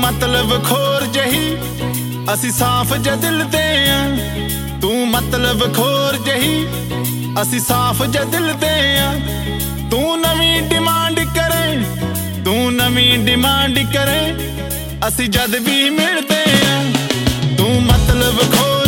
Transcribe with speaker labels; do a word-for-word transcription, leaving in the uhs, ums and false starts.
Speaker 1: मतलब खोर जही असी साफ ज दिल दे आ तू मतलब खोर जही असी साफ ज दिल दे आ तू नवी डिमांड करे तू नवी डिमांड करे असी जद भी मिलते आ तू मतलब खोर